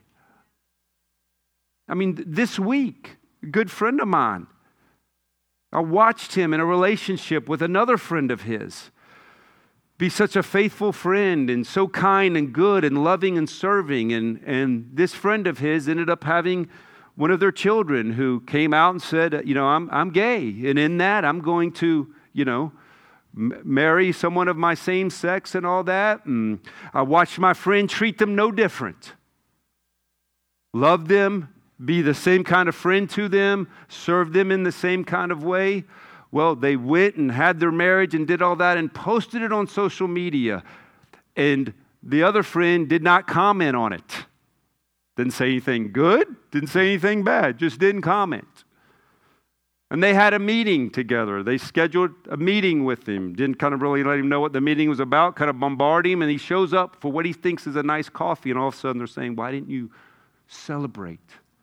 This week, a good friend of mine, I watched him in a relationship with another friend of his be such a faithful friend and so kind and good and loving and serving. And this friend of his ended up having one of their children who came out and said, I'm gay. And in that, I'm going to, marry someone of my same sex and all that. And I watched my friend treat them no different. Love them, be the same kind of friend to them, serve them in the same kind of way. Well, they went and had their marriage and did all that and posted it on social media. And the other friend did not comment on it. Didn't say anything good, didn't say anything bad, just didn't comment. And they had a meeting together. They scheduled a meeting with him. Didn't kind of really let him know what the meeting was about, kind of bombard him. And he shows up for what he thinks is a nice coffee. And all of a sudden they're saying, why didn't you celebrate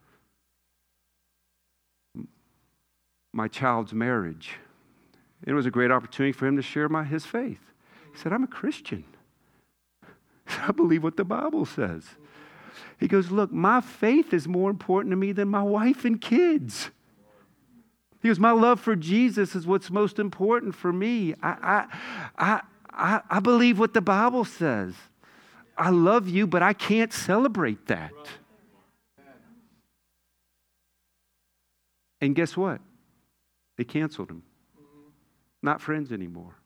my child's marriage? It was a great opportunity for him to share his faith. He said, I'm a Christian. I believe what the Bible says. He goes, look, my faith is more important to me than my wife and kids. He goes, my love for Jesus is what's most important for me. I believe what the Bible says. I love you, but I can't celebrate that. And guess what? They canceled him. Not friends anymore.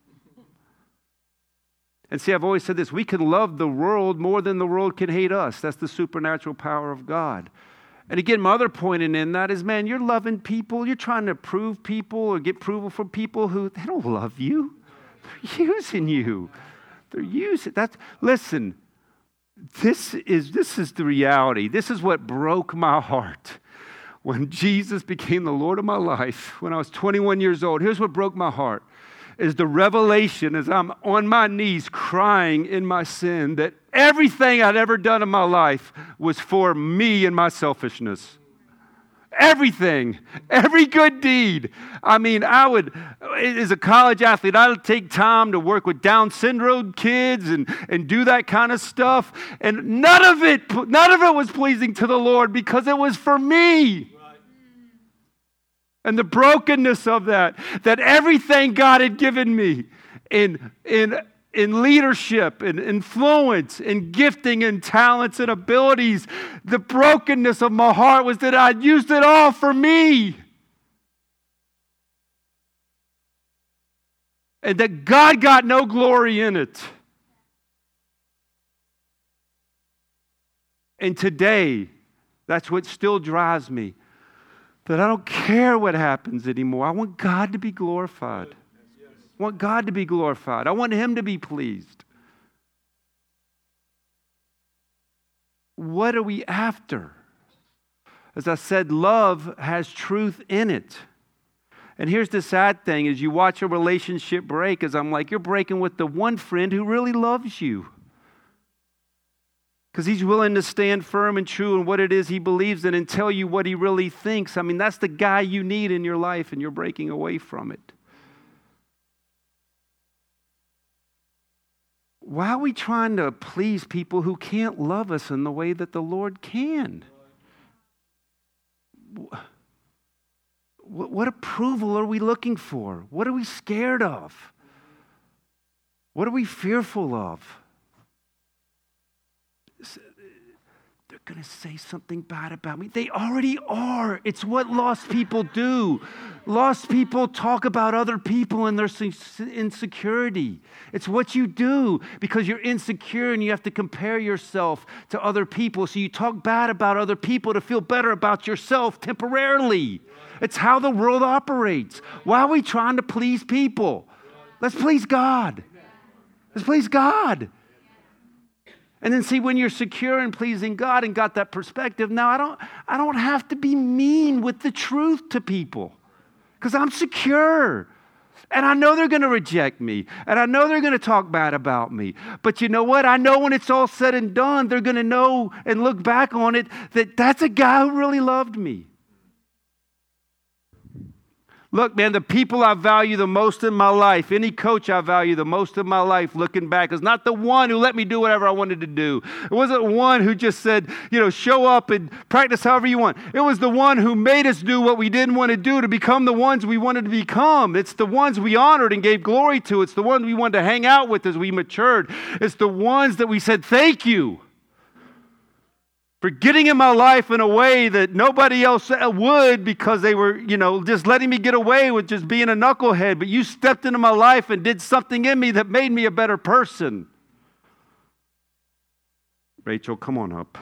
And see, I've always said this, we can love the world more than the world can hate us. That's the supernatural power of God. And again, my other point in that is, man, you're loving people. You're trying to prove people or get approval from people who, they don't love you. They're using you. They're using that. Listen, this is the reality. This is what broke my heart. When Jesus became the Lord of my life, when I was 21 years old, here's what broke my heart. Is the revelation as I'm on my knees crying in my sin that everything I'd ever done in my life was for me and my selfishness. Everything, every good deed. I mean, as a college athlete, I would take time to work with Down syndrome kids and do that kind of stuff. And none of it was pleasing to the Lord because it was for me. And the brokenness of that everything God had given me in leadership and influence and gifting and talents and abilities, the brokenness of my heart was that I'd used it all for me. And that God got no glory in it. And today, that's what still drives me. That I don't care what happens anymore. I want God to be glorified. I want God to be glorified. I want Him to be pleased. What are we after? As I said, love has truth in it. And here's the sad thing, is you watch a relationship break, as I'm like, you're breaking with the one friend who really loves you. Because he's willing to stand firm and true in what it is he believes in and tell you what he really thinks. I mean, that's the guy you need in your life, and you're breaking away from it. Why are we trying to please people who can't love us in the way that the Lord can? What approval are we looking for? What are we scared of? What are we fearful of? They're going to say something bad about me. They already are. It's what lost people do. Lost people talk about other people and their insecurity. It's what you do because you're insecure and you have to compare yourself to other people. So you talk bad about other people to feel better about yourself temporarily. It's how the world operates. Why are we trying to please people? Let's please God. Let's please God. And then see, when you're secure in pleasing God and got that perspective, now I don't have to be mean with the truth to people because I'm secure. And I know they're going to reject me. And I know they're going to talk bad about me. But you know what? I know when it's all said and done, they're going to know and look back on it that that's a guy who really loved me. Look, man, the people I value the most in my life, any coach I value the most in my life looking back is not the one who let me do whatever I wanted to do. It wasn't one who just said, show up and practice however you want. It was the one who made us do what we didn't want to do to become the ones we wanted to become. It's the ones we honored and gave glory to. It's the ones we wanted to hang out with as we matured. It's the ones that we said, thank you. for getting in my life in a way that nobody else would because they were, just letting me get away with just being a knucklehead. But you stepped into my life and did something in me that made me a better person. Rachel, come on up.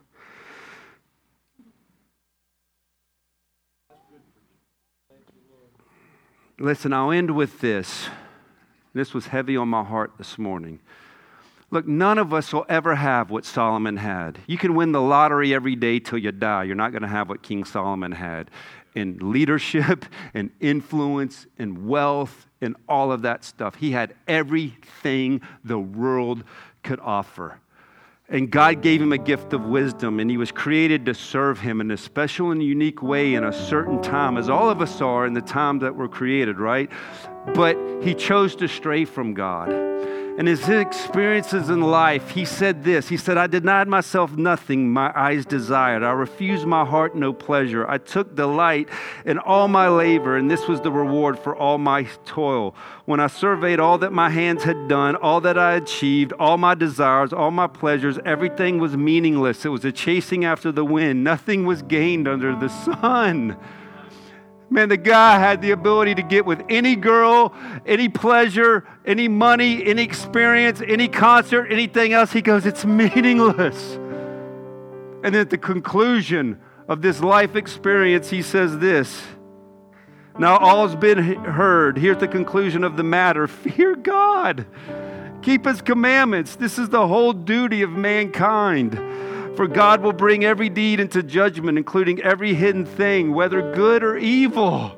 Listen, I'll end with this. This was heavy on my heart this morning. Look, none of us will ever have what Solomon had. You can win the lottery every day till you die. You're not going to have what King Solomon had in leadership and influence and wealth and all of that stuff. He had everything the world could offer. And God gave him a gift of wisdom, and he was created to serve him in a special and unique way in a certain time, as all of us are in the time that we're created, right? But he chose to stray from God. And his experiences in life, he said this. He said, I denied myself nothing my eyes desired. I refused my heart no pleasure. I took delight in all my labor, and this was the reward for all my toil. When I surveyed all that my hands had done, all that I achieved, all my desires, all my pleasures, everything was meaningless. It was a chasing after the wind. Nothing was gained under the sun. Man, the guy had the ability to get with any girl, any pleasure, any money, any experience, any concert, anything else. He goes, it's meaningless. And at the conclusion of this life experience, he says this. Now all's been heard. Here's the conclusion of the matter. Fear God. Keep his commandments. This is the whole duty of mankind. For God will bring every deed into judgment, including every hidden thing, whether good or evil.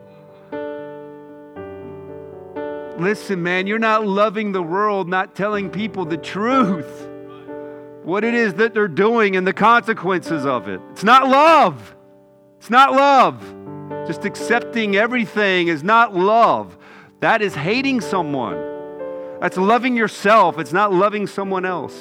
Listen, man, you're not loving the world, not telling people the truth. What it is that they're doing and the consequences of it. It's not love. It's not love. Just accepting everything is not love. That is hating someone. That's loving yourself. It's not loving someone else.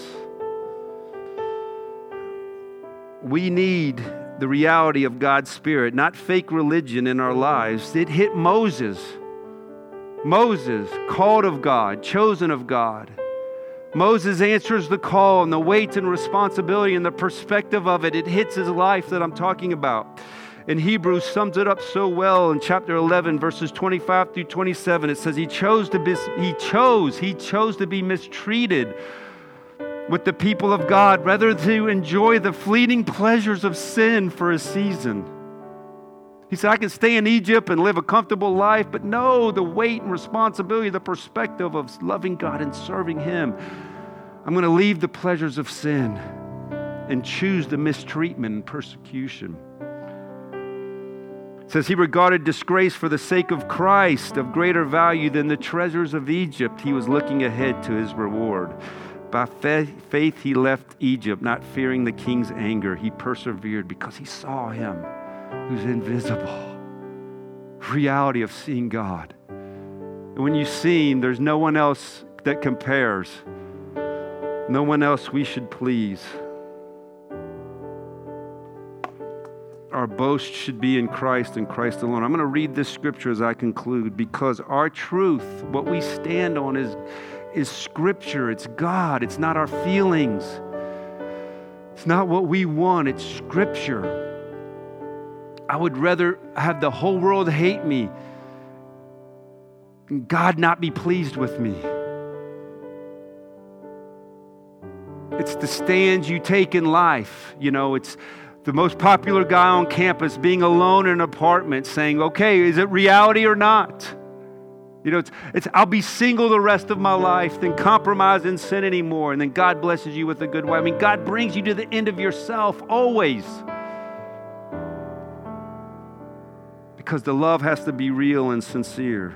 We need the reality of God's Spirit, not fake religion in our lives. It hit Moses. Moses, called of God, chosen of God. Moses answers the call and the weight and responsibility and the perspective of it. It hits his life that I'm talking about. And Hebrews sums it up so well in chapter 11, verses 25 through 27. It says he chose to be mistreated with the people of God, rather to enjoy the fleeting pleasures of sin for a season. He said, I can stay in Egypt and live a comfortable life, but no, the weight and responsibility, the perspective of loving God and serving him. I'm going to leave the pleasures of sin and choose the mistreatment and persecution. It says he regarded disgrace for the sake of Christ of greater value than the treasures of Egypt. He was looking ahead to his reward. By faith, he left Egypt, not fearing the king's anger. He persevered because he saw him who's invisible. Reality of seeing God. And when you see him, there's no one else that compares. No one else we should please. Our boast should be in Christ and Christ alone. I'm going to read this scripture as I conclude, because our truth, what we stand on is Scripture. It's God. It's not our feelings. It's not what we want. It's Scripture. I would rather have the whole world hate me and God not be pleased with me. It's the stands you take in life. It's the most popular guy on campus being alone in an apartment saying, okay, is it reality or not? It's I'll be single the rest of my life, then compromise and sin anymore, and then God blesses you with a good wife. God brings you to the end of yourself always. Because the love has to be real and sincere.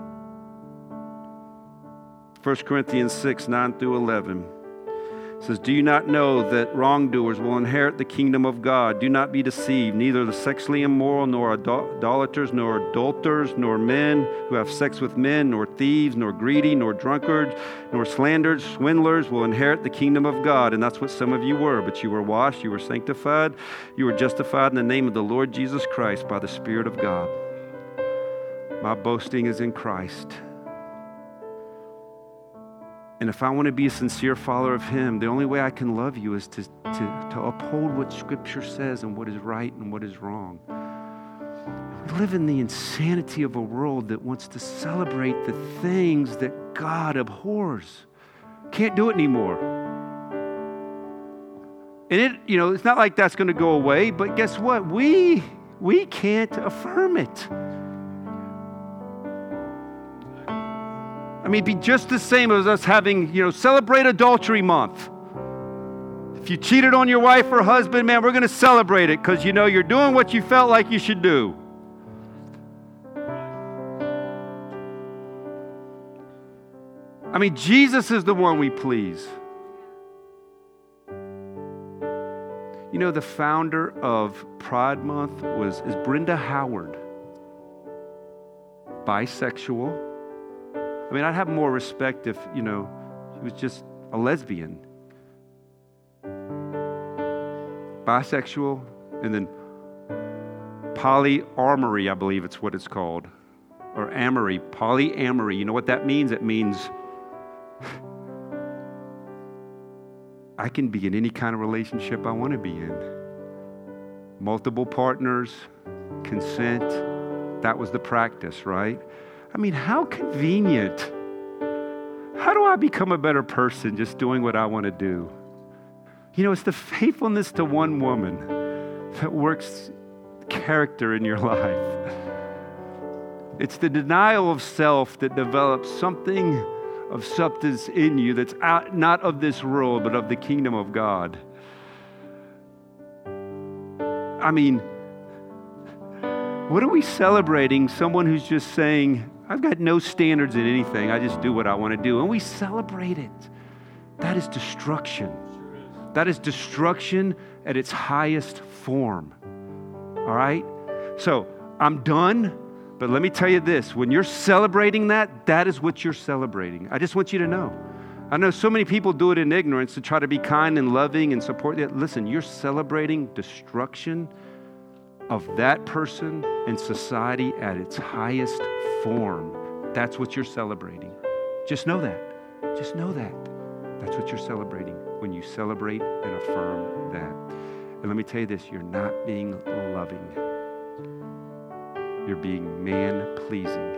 1 Corinthians 6, 9 through 11. It says, do you not know that wrongdoers will inherit the kingdom of God? Do not be deceived. Neither the sexually immoral, nor idolaters, nor adulterers, nor men who have sex with men, nor thieves, nor greedy, nor drunkards, nor slanderers, swindlers will inherit the kingdom of God. And that's what some of you were. But you were washed, you were sanctified, you were justified in the name of the Lord Jesus Christ by the Spirit of God. My boasting is in Christ. And if I want to be a sincere follower of him, the only way I can love you is to uphold what Scripture says and what is right and what is wrong. We live in the insanity of a world that wants to celebrate the things that God abhors. Can't do it anymore. And it's not like that's going to go away, but guess what? We can't affirm it. I mean, it'd be just the same as us having, celebrate adultery month. If you cheated on your wife or husband, man, we're going to celebrate it because, you're doing what you felt like you should do. I mean, Jesus is the one we please. The founder of Pride Month is Brenda Howard. Bisexual. I mean, I'd have more respect if, she was just a lesbian. Bisexual, and then polyamory, I believe it's what it's called. Or amory, polyamory. You know what that means? It means I can be in any kind of relationship I want to be in. Multiple partners, consent. That was the practice, right? I mean, how convenient. How do I become a better person just doing what I want to do? It's the faithfulness to one woman that works character in your life. It's the denial of self that develops something of substance in you that's not of this world, but of the kingdom of God. I mean, what are we celebrating? Someone who's just saying, I've got no standards in anything. I just do what I want to do. And we celebrate it. That is destruction. That is destruction at its highest form. All right? So I'm done. But let me tell you this. When you're celebrating that is what you're celebrating. I just want you to know. I know so many people do it in ignorance to try to be kind and loving and support it. Listen, you're celebrating destruction of that person and society at its highest form. That's what you're celebrating. Just know that. Just know that. That's what you're celebrating when you celebrate and affirm that. And let me tell you this, you're not being loving. You're being man-pleasing.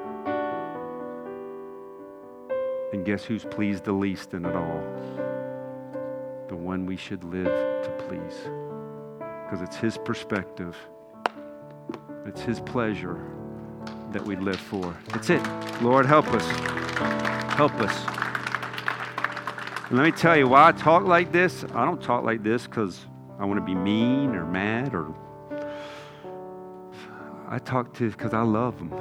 And guess who's pleased the least in it all? The one we should live to please. Because it's his perspective. It's his pleasure that we live for. That's it. Lord, help us. Help us. And let me tell you why I talk like this. I don't talk like this because I want to be mean or mad or... I talk to because I love them.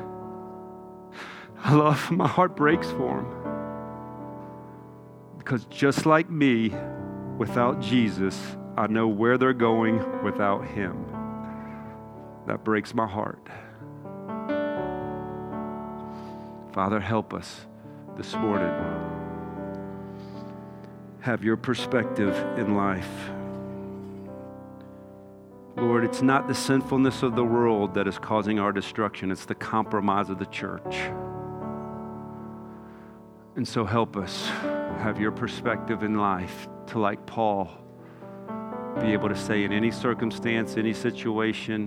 I love them. My heart breaks for them. Because just like me, without Jesus, I know where they're going without him. That breaks my heart. Father, help us this morning. Have your perspective in life. Lord, it's not the sinfulness of the world that is causing our destruction. It's the compromise of the church. And so help us have your perspective in life to, like Paul, be able to say in any circumstance, any situation,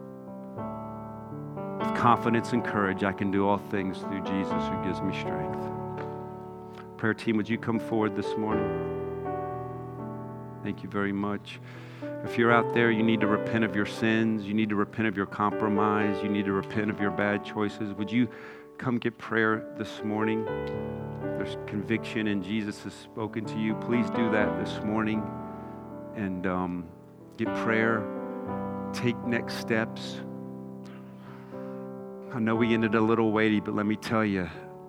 with confidence and courage, I can do all things through Jesus who gives me strength. Prayer team, would you come forward this morning? Thank you very much. If you're out there, you need to repent of your sins. You need to repent of your compromise. You need to repent of your bad choices. Would you come get prayer this morning? There's conviction and Jesus has spoken to you. Please do that this morning and get prayer. Take next steps. I know we ended a little weighty, but let me tell you,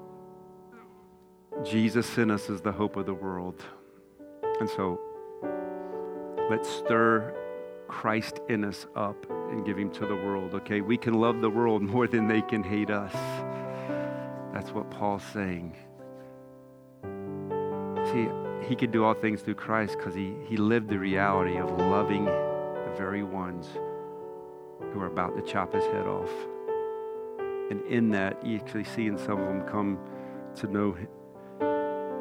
Jesus in us is the hope of the world. And so let's stir Christ in us up and give him to the world, okay? We can love the world more than they can hate us. That's what Paul's saying. See, he could do all things through Christ because he lived the reality of loving the very ones who are about to chop his head off. And in that, you actually see in some of them come to know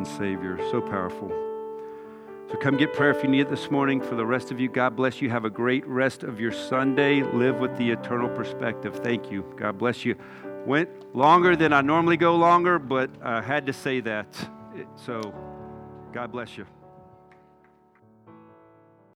and Savior. So powerful. So come get prayer if you need it this morning. For the rest of you, God bless you. Have a great rest of your Sunday. Live with the eternal perspective. Thank you. God bless you. Went longer than I normally go longer, but I had to say that. So God bless you.